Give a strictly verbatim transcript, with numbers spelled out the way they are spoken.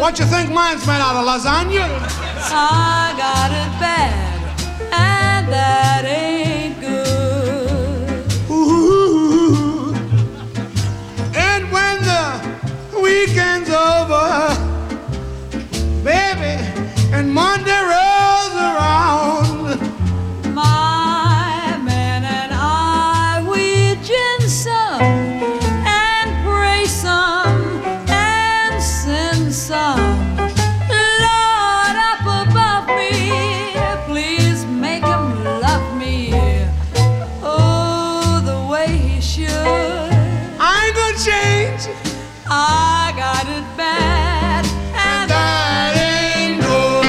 What you think mine's made out of, lasagna? I got it bad, and that ain't good. Ooh. And when the weekend's over, baby, and Monday rolls around, My man and I, we gin some and pray some and sin some. Lord up above me, please make him love me, oh, the way he should. I ain't gonna change. I got it bad, and that ain't good.